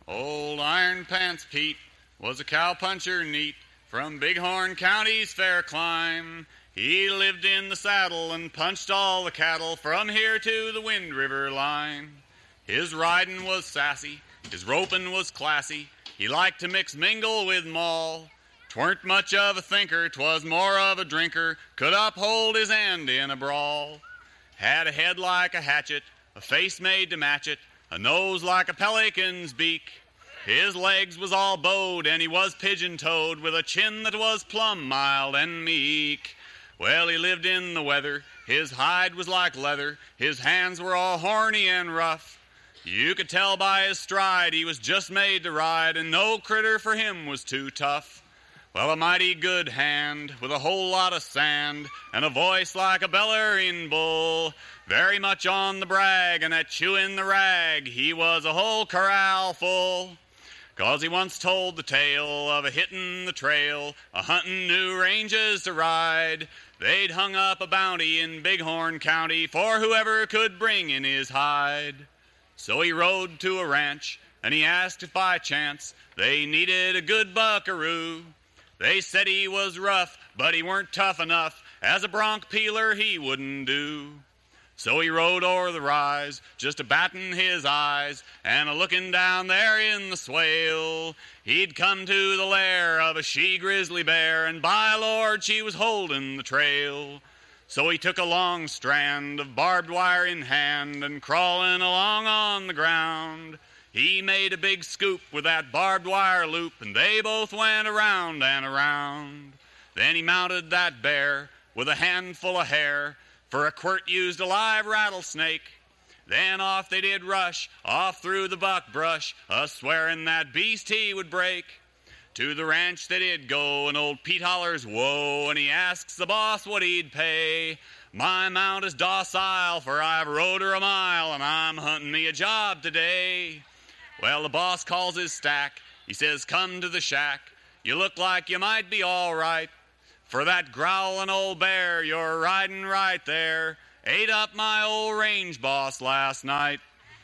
Old Iron Pants Pete was a cowpuncher neat from Bighorn County's fair clime. He lived in the saddle and punched all the cattle from here to the Wind River line. His riding was sassy, his roping was classy. He liked to mix mingle with maul. 'Tweren't much of a thinker, 'twas more of a drinker, could uphold his end in a brawl. Had a head like a hatchet, a face made to match it, a nose like a pelican's beak. His legs was all bowed and he was pigeon-toed, with a chin that was plumb mild and meek. Well, he lived in the weather, his hide was like leather, his hands were all horny and rough. You could tell by his stride he was just made to ride, and no critter for him was too tough. Well, a mighty good hand with a whole lot of sand and a voice like a bellering bull, very much on the brag and at chewing the rag, he was a whole corral full. 'Cause he once told the tale of a hittin' the trail, a huntin' new ranges to ride. They'd hung up a bounty in Bighorn County for whoever could bring in his hide. So he rode to a ranch and he asked if by chance they needed a good buckaroo. They said he was rough, but he weren't tough enough. As a bronc peeler, he wouldn't do. So he rode o'er the rise, just a battin' his eyes, and a looking down there in the swale. He'd come to the lair of a she-grizzly bear, and by Lord, she was holding the trail. So he took a long strand of barbed wire in hand, and crawling along on the ground, he made a big scoop with that barbed wire loop, and they both went around and around. Then he mounted that bear with a handful of hair, for a quirt used a live rattlesnake. Then off they did rush, off through the buckbrush, a-swearing that beast he would break. To the ranch they did go, and old Pete hollers, whoa, and he asks the boss what he'd pay. My mount is docile, for I've rode her a mile, and I'm hunting me a job today. Well, the boss calls his stack. He says, come to the shack. You look like you might be all right. For that growling old bear you're riding right there ate up my old range boss last night.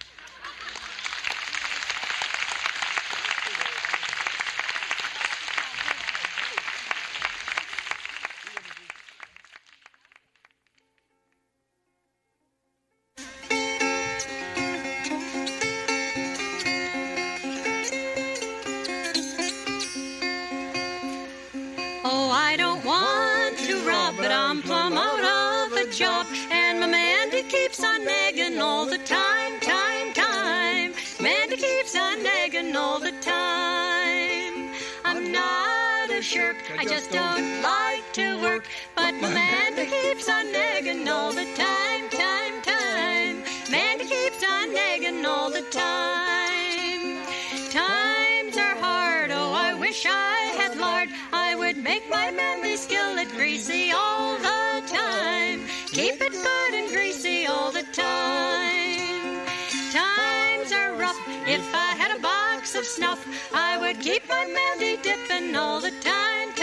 Keeps on nagging all the time. Mandy keeps on nagging all the time. I'm not a shirk, I just don't like to work, but Mandy keeps on nagging all the time. Mandy keeps on nagging all the time. Times are hard, oh, I wish I had lard. I would make my manly skillet greasy all the time. Keep it good and greasy all the time. Times are rough. If I had a box of snuff, I would keep my Mandy dipping all the time.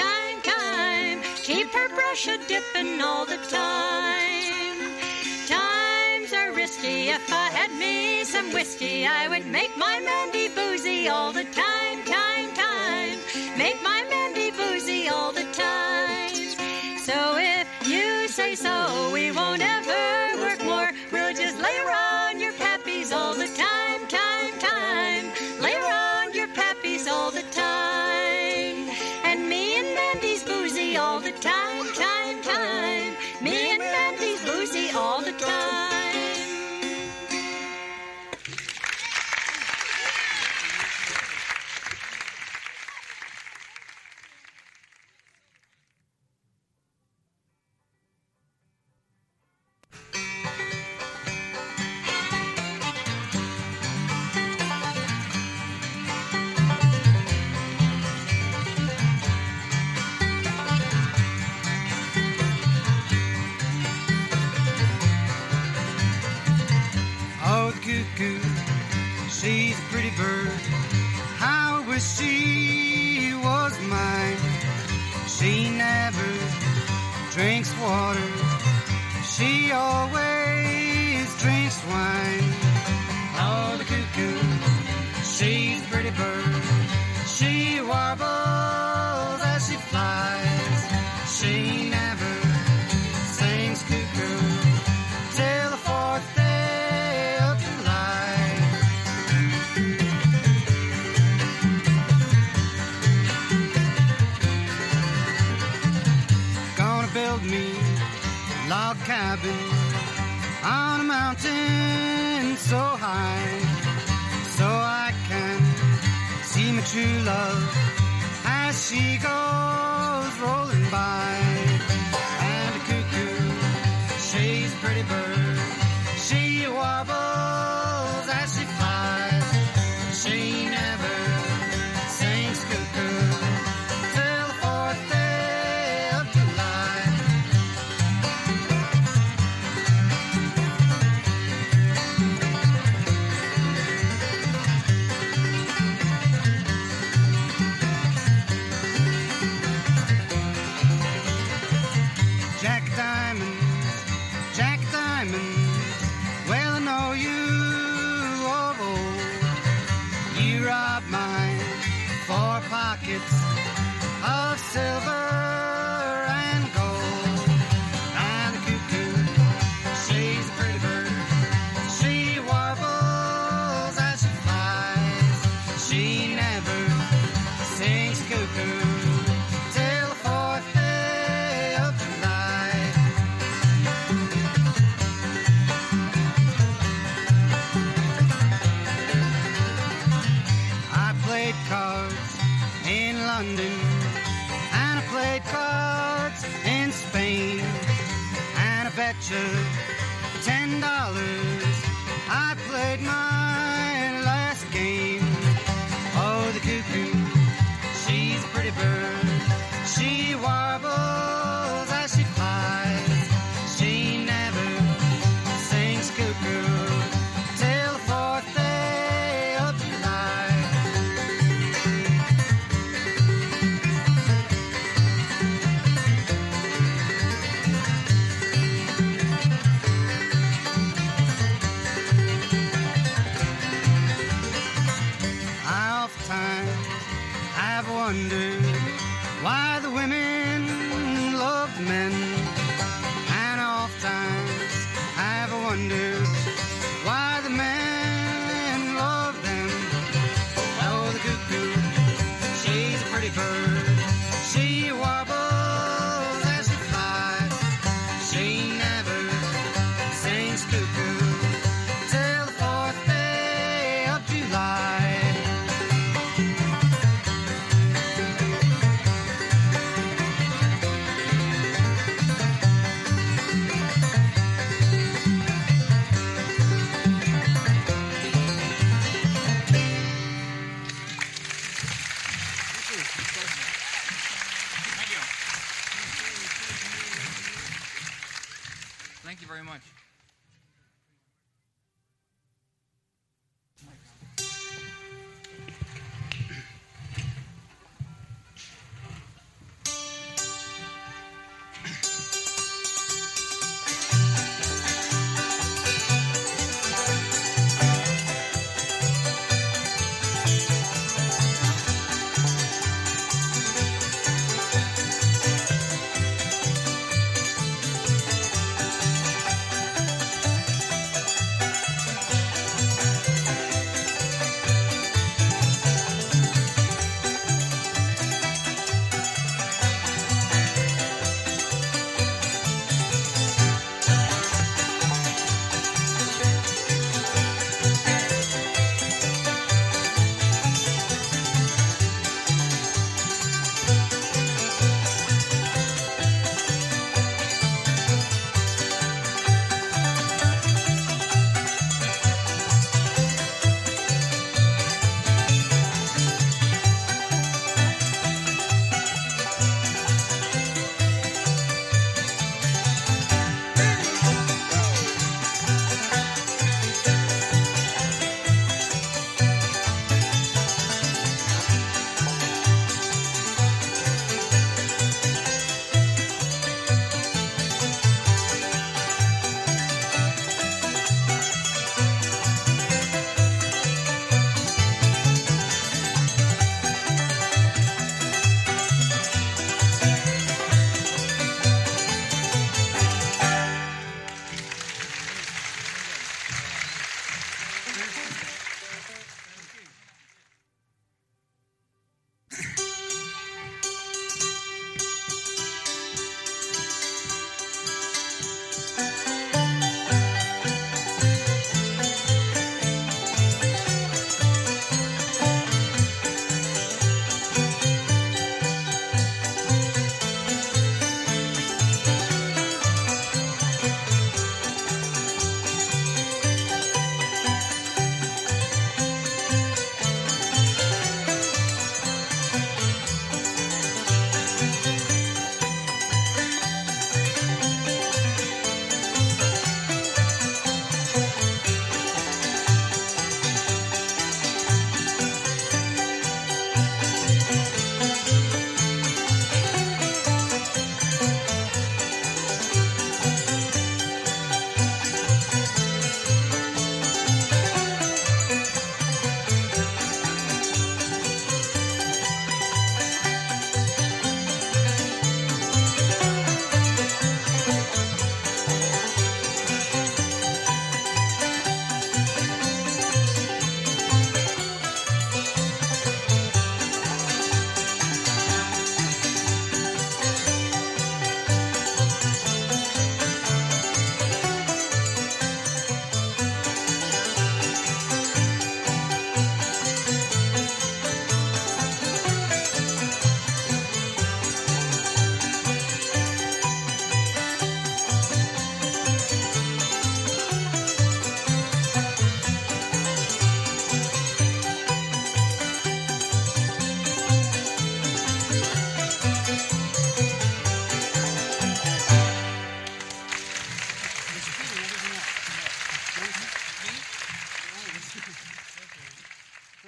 Keep her brush a-dipping all the time. Times are risky. If I had me some whiskey, I would make my Mandy boozy all the time. Make my Mandy boozy all the time. So if you say so, we won't ever work more. We'll just lay around your pappies all the time. Lay around your pappies all the time. And me and Mandy's boozy all the time. Me and Mandy's boozy all the time. She's a pretty bird. How wish she was mine. She never drinks water. She always drinks wine. Oh, the cuckoo, she's a pretty pretty bird. She warbles as she flies. She never sings cuckoo till the fourth day of July. Gonna build me a log cabin on a mountain so high, so I can see my true love as she goes rolling by. And a cuckoo, she's a pretty bird. She warbles as she flies. She never sings cuckoo till the fourth day of July. Jack Diamond, well I know you of old. You robbed my 4 pockets of silver and gold. And the cuckoo, she's a pretty bird. She warbles as she flies. She never sings cuckoo till the fourth day of July. I played cards in London, and I played cards in Spain, and I bet you $10 I played my last game. Oh, the cuckoo, she's a pretty bird. She warbles as she flies. She never sings cuckoo till the fourth day of July. I oftentimes have wondered why the women love the men, and oftentimes have wondered why the men love them. Oh, the cuckoo, she's a pretty bird. She warbles as she flies. She never sings cuckoo till the fourth day of July.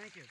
Thank you.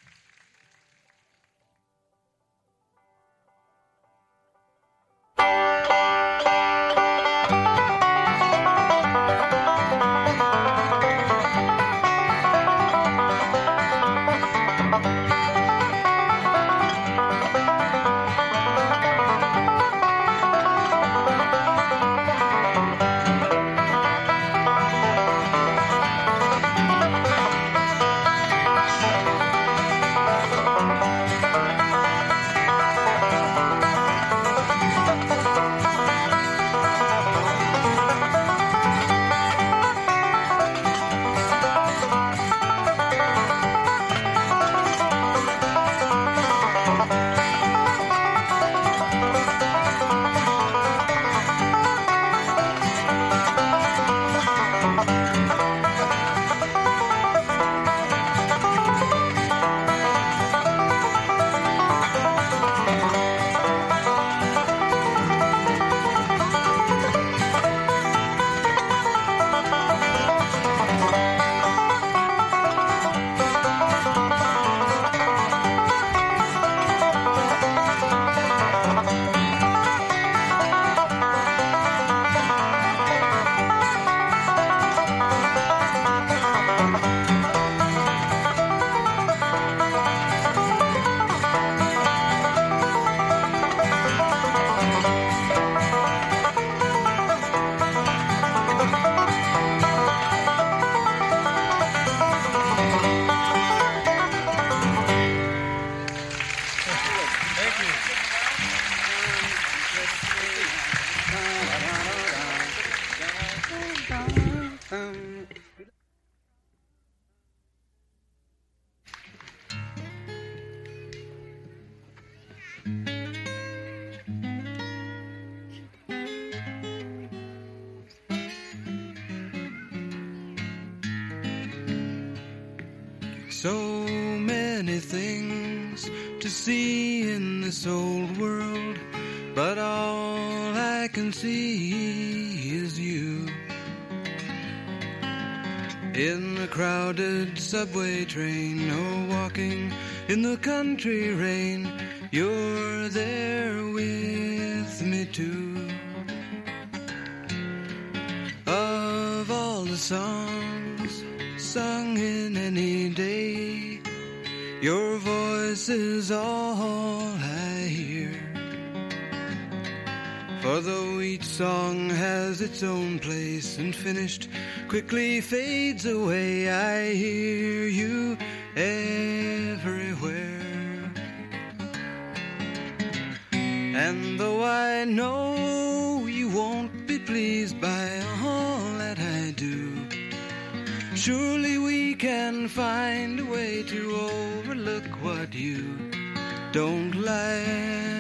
So many things to see in this old world, but all I can see is you. In a crowded subway train, or walking in the country rain, you're there with me too. Of all the songs sung in any day, your voice is all I hear. For though each song has its own place and finished quickly fades away, I hear you everywhere. And though I know you won't be pleased by all that I do, surely we can find a way to overlook what you don't like.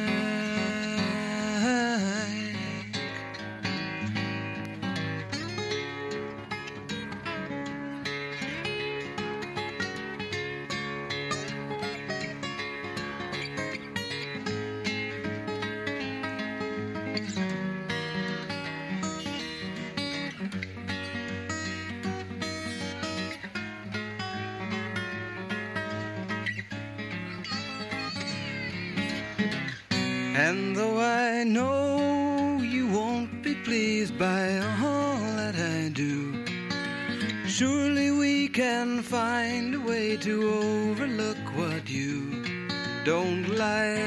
And though I know you won't be pleased by all that I do, surely we can find a way to overlook what you don't like.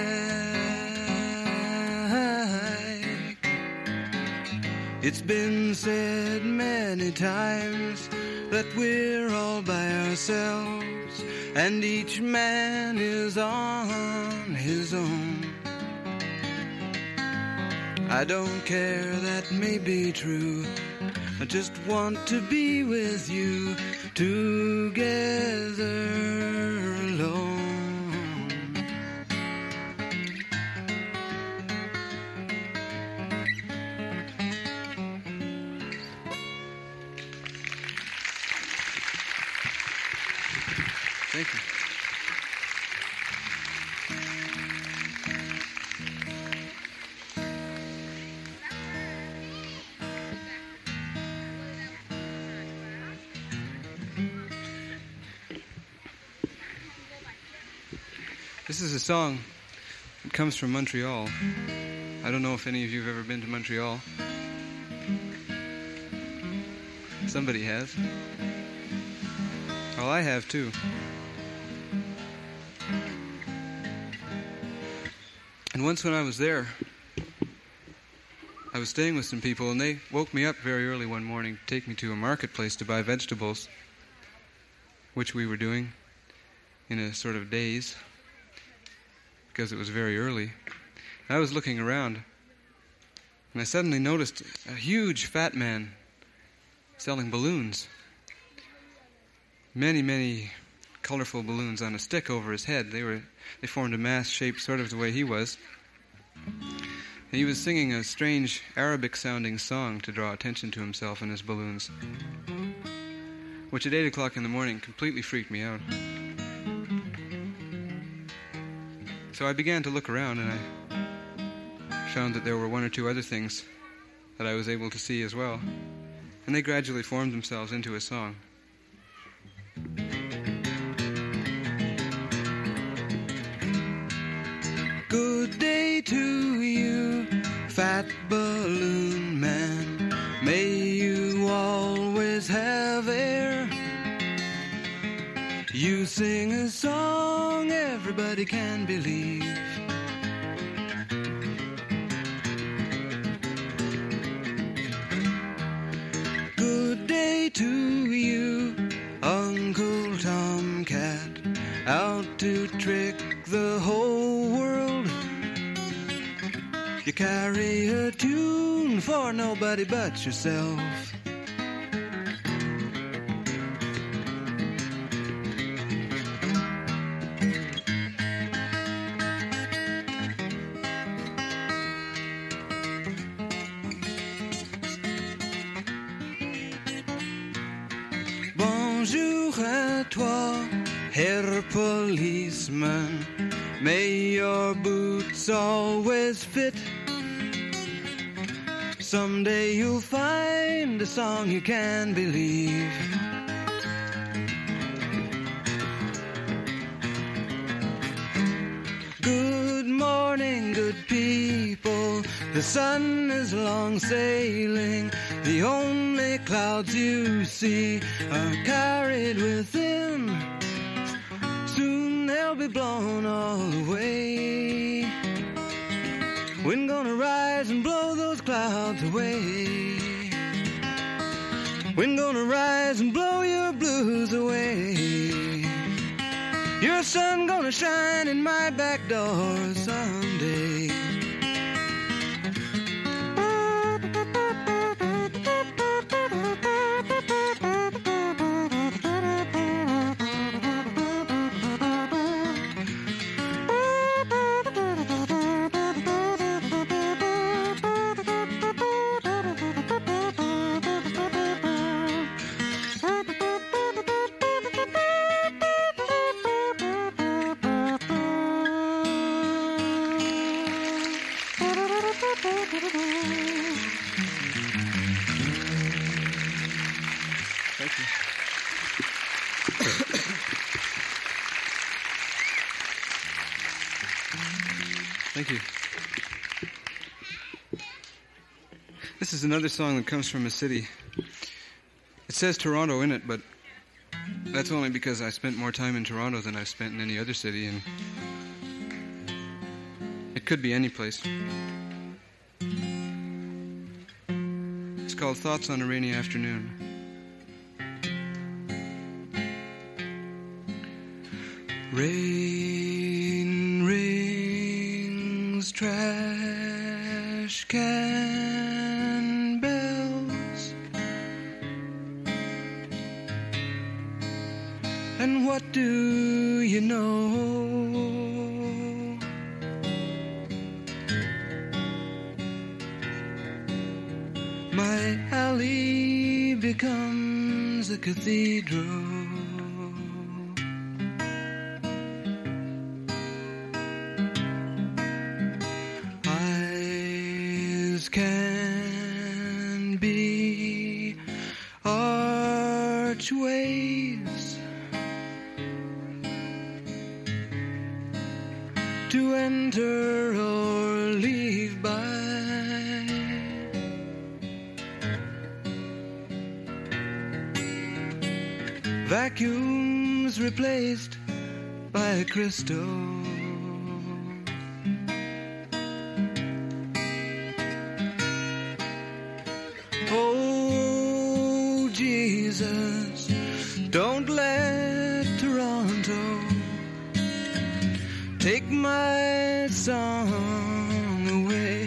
It's been said many times that we're all by ourselves, and each man is on his own. I don't care, that may be true. I just want to be with you together alone. Thank you. This is a song that comes from Montreal. I don't know if any of you have ever been to Montreal. Somebody has. Well, I have too. And once when I was there, I was staying with some people, and they woke me up very early one morning to take me to a marketplace to buy vegetables, which we were doing in a sort of daze, because it was very early. And I was looking around, and I suddenly noticed a huge fat man selling balloons. Many, many colorful balloons on a stick over his head. They formed a mass shape sort of the way he was. And he was singing a strange Arabic-sounding song to draw attention to himself and his balloons, which at 8 o'clock in the morning completely freaked me out. So I began to look around, and I found that there were one or two other things that I was able to see as well. And they gradually formed themselves into a song. Good day to you, fat balloon man. May you always have air. You sing a song everybody can believe. Good day to you, Uncle Tomcat, out to trick the whole world. You carry a tune for nobody but yourself. Bonjour à toi, Herr Policeman. May your boots always fit. Someday you'll find a song you can believe. Good morning, good people. The sun is long sailing. The only clouds you see are carried within. Soon they'll be blown all away. Wind gonna rise and blow those clouds away. Wind gonna rise and blow your blues away. Your sun gonna shine in my back door someday. Thank you. Thank you. This is another song that comes from a city. It says Toronto in it, but that's only because I spent more time in Toronto than I've spent in any other city, and it could be any place. It's called Thoughts on a Rainy Afternoon. Rain rings trash can bells, and what do you know? My alley becomes a cathedral. Can be archways, to enter or leave by. Vacuums replaced by a crystal. Oh, Jesus, don't let Toronto take my song away.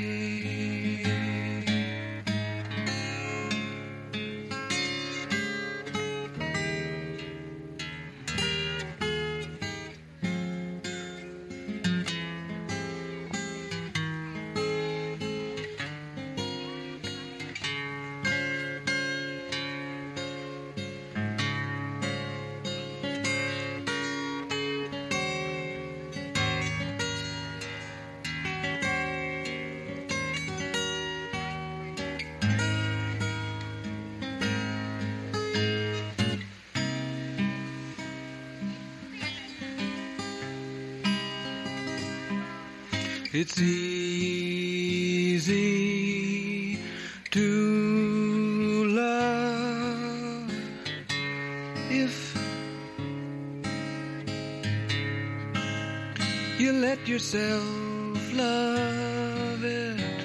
It's easy to love if you let yourself love it.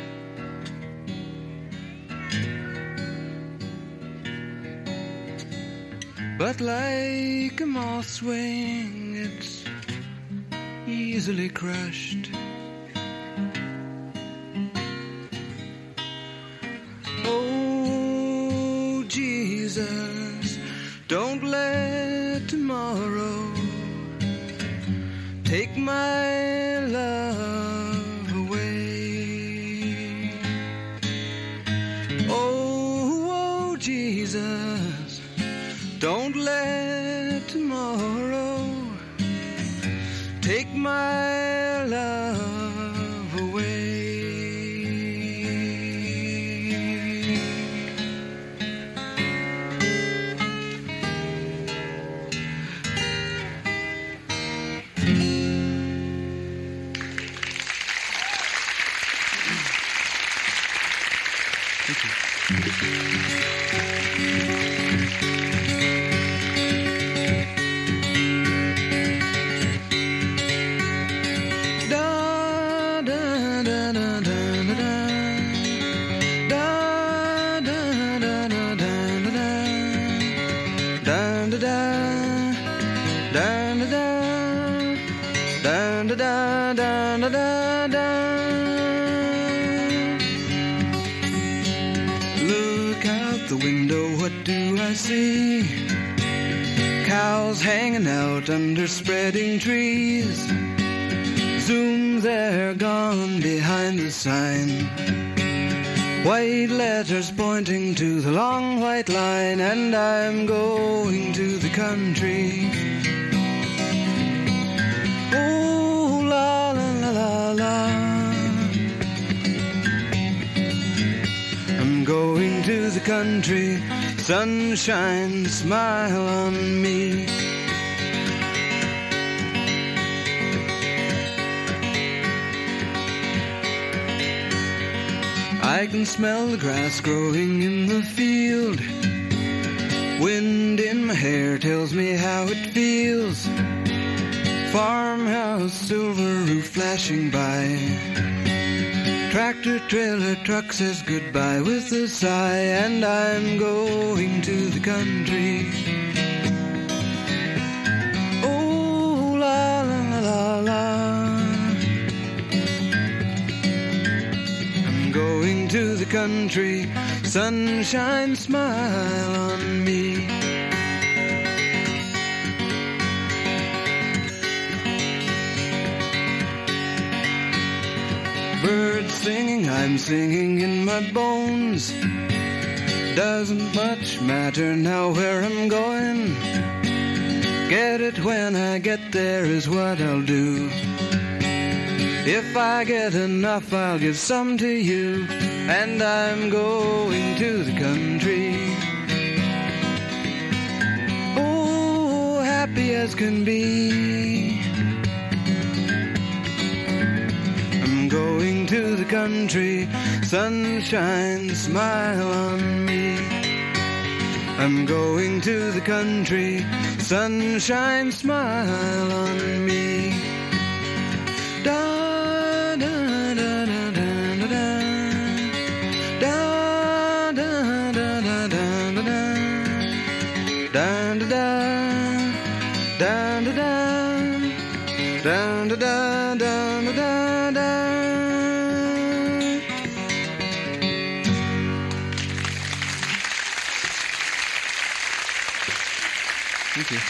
But like a moth's wing, it's easily crushed. Oh, Jesus, don't let tomorrow take my love away. Oh, Jesus, don't let tomorrow take my love away. Look out the window, what do I see? Cows hanging out under spreading trees. Zoom, they're gone behind the sign. White letters pointing to the long white line, and I'm going to the country. Oh, la la la la la. I'm going to the country. Sunshine, smile on me. I can smell the grass growing in the field. Wind in my hair tells me how it feels. Farmhouse, silver roof flashing by. Tractor, trailer, truck says goodbye with a sigh, and I'm going to the country. Oh, la la la la la. I'm going to the country. Sunshine, smile on me. Birds singing, I'm singing in my bones. Doesn't much matter now where I'm going. Get it when I get there is what I'll do. If I get enough, I'll give some to you. And I'm going to the country. Oh, happy as can be. country. Sunshine, smile on me. I'm going to the country. Sunshine, smile on me. Da da da da da da. Da da da da da da. Da da da. Da da da. Da da da da da da. Thank you.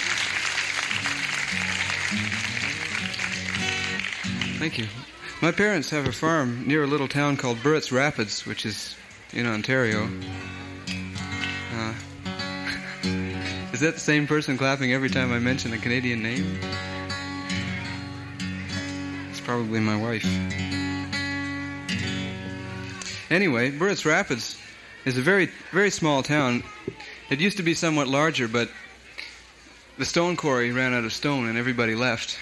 Thank you. My parents have a farm near a little town called Burrett's Rapids, which is in Ontario. Is that the same person clapping every time I mention a Canadian name? It's probably my wife. Anyway, Burrett's Rapids is a very, very small town. It used to be somewhat larger, but the stone quarry ran out of stone and everybody left.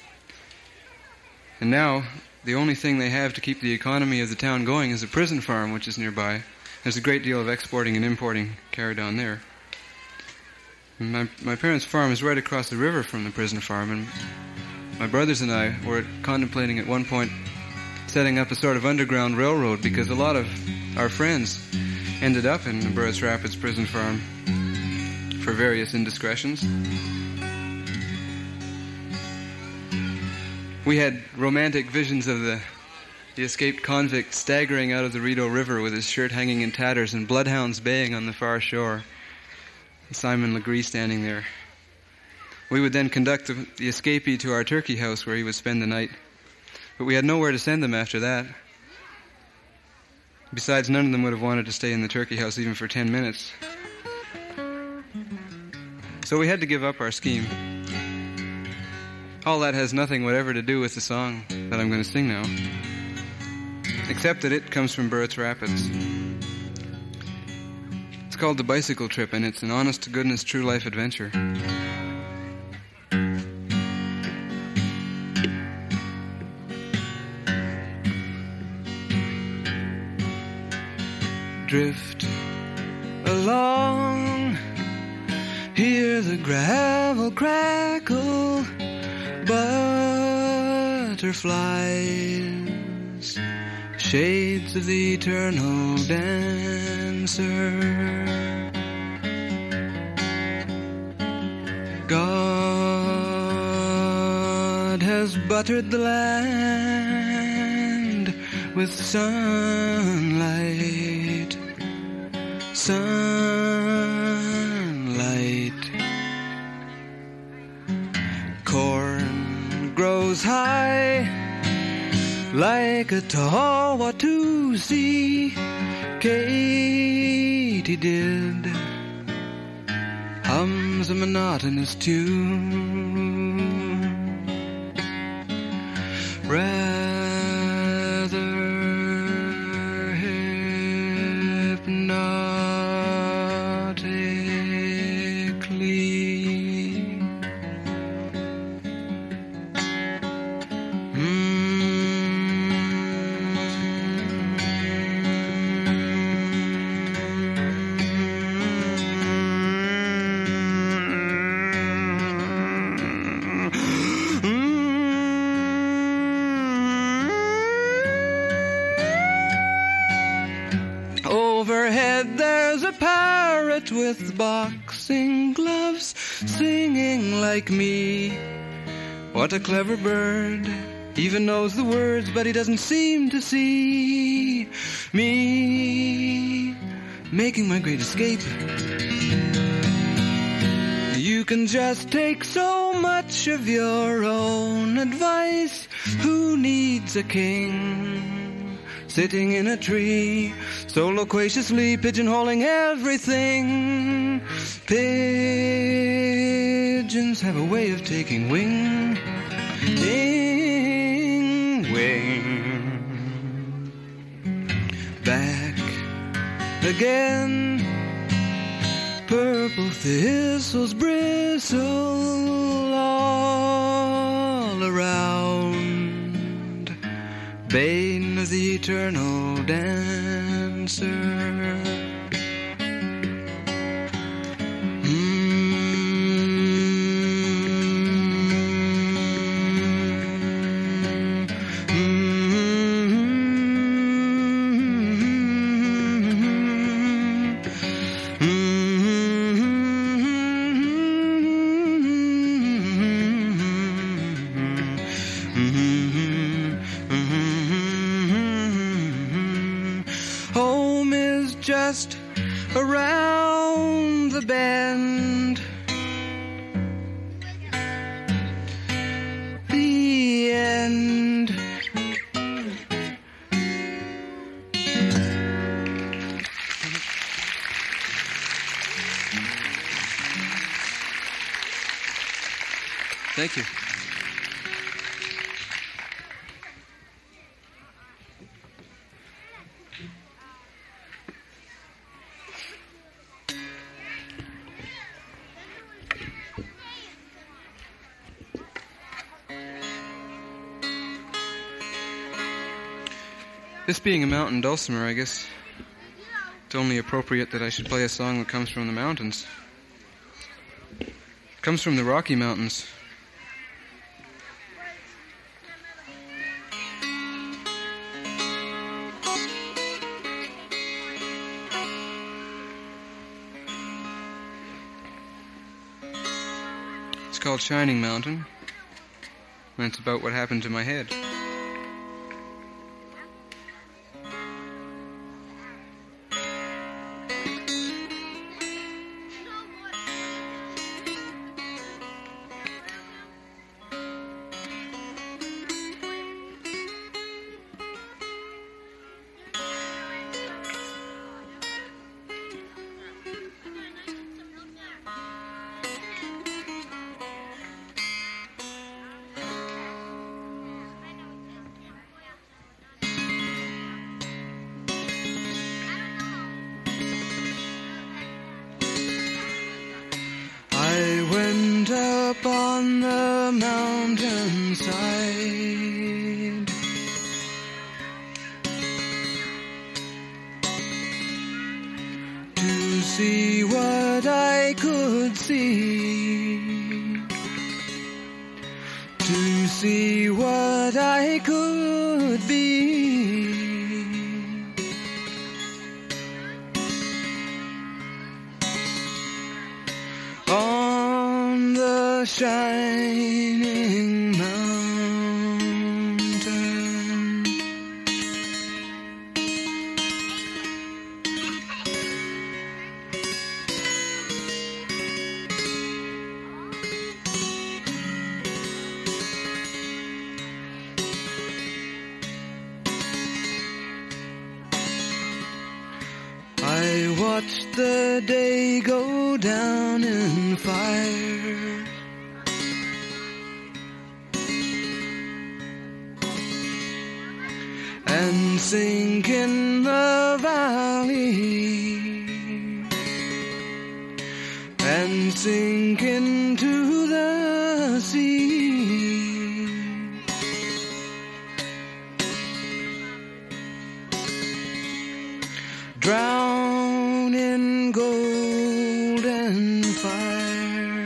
And now, the only thing they have to keep the economy of the town going is a prison farm, which is nearby. There's a great deal of exporting and importing carried on there. My parents' farm is right across the river from the prison farm, and my brothers and I were contemplating at one point setting up a sort of underground railroad, because a lot of our friends ended up in the Burrett's Rapids prison farm for various indiscretions. We had romantic visions of the escaped convict staggering out of the Rideau River with his shirt hanging in tatters and bloodhounds baying on the far shore. Simon Legree standing there. We would then conduct the escapee to our turkey house where he would spend the night. But we had nowhere to send them after that. Besides, none of them would have wanted to stay in the turkey house even for 10 minutes. So we had to give up our scheme. All that has nothing whatever to do with the song that I'm going to sing now, except that it comes from Burrett's Rapids. It's called The Bicycle Trip, and it's an honest-to-goodness, true-life adventure. Drift along, hear the gravel crackle, butterflies, shades of the eternal dancer. God has buttered the land with sunlight, sunlight. Corn grows high like a tall Watusi. Katydid hums a monotonous tune, rather hypnotically. Overhead there's a parrot with boxing gloves, singing like me. What a clever bird, even knows the words, but he doesn't seem to see me making my great escape. You can just take so much of your own advice. Who needs a king sitting in a tree, so loquaciously pigeonholing everything? Pigeons have a way of taking wing, back again. Purple thistles bristle all around. Bane as the eternal dancer. Home is just around the bend. The end. Thank you. This being a mountain dulcimer, I guess it's only appropriate that I should play a song that comes from the mountains. It comes from the Rocky Mountains. It's called Shining Mountain, and it's about what happened to my head. I went up on the mountainside to see what I could see, to see what I could be. On the shining mountain, I watched the day go down in fire, and sink in the valley, and sink into the sea. Drown in golden fire.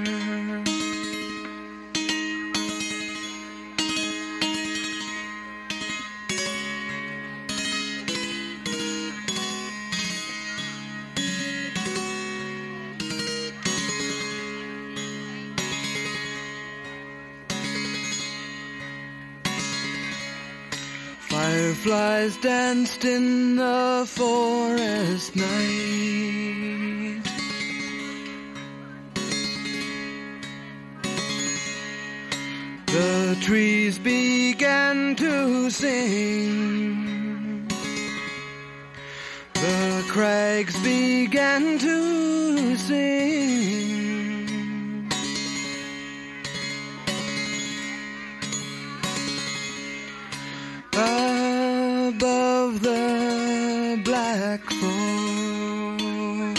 Fireflies danced in the forest night, the trees began to sing, the crags began to sing. Above the black forest,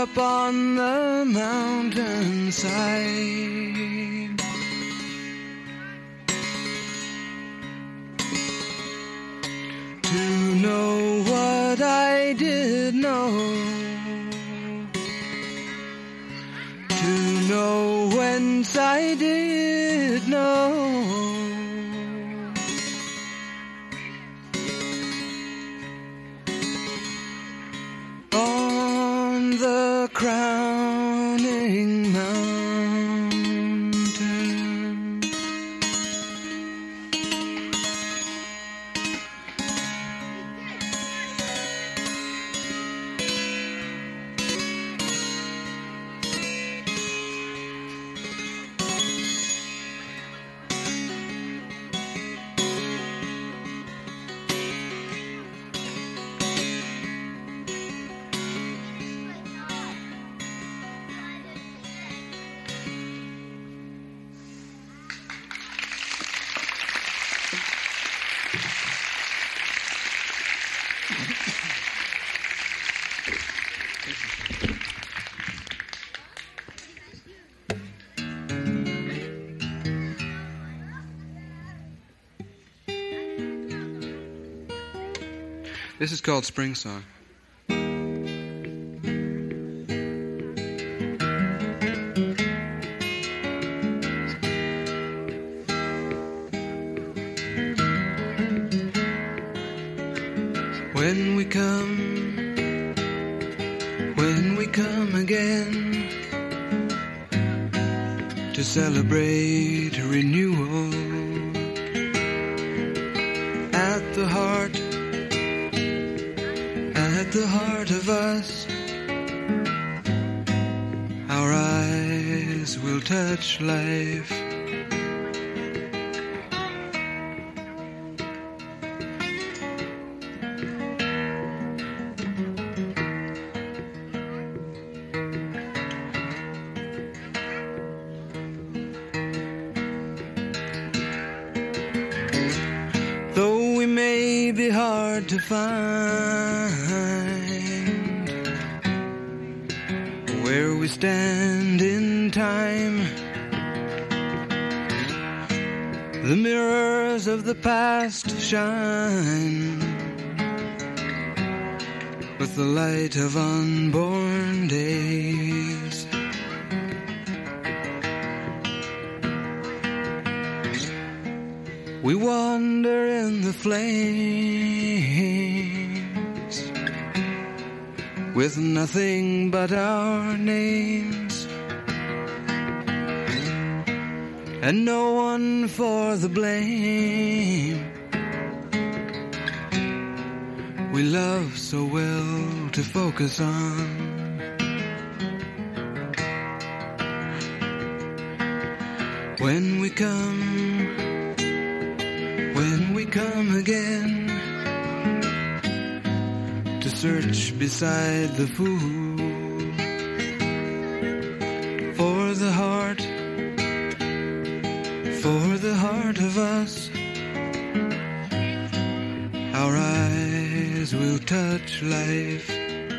up on the mountainside. To know what I did know, to know whence I did know, on the crowning mountain. This is called Spring Song. When we come again to celebrate renewal at the heart of us, our eyes will touch life. Though we may be hard to find, where we stand in time, the mirrors of the past shine with the light of unborn days. We wander in the flames with nothing but our names, and no one for the blame. We love so well to focus on. When we come again to search beside the fool for the heart of us, our eyes will touch life.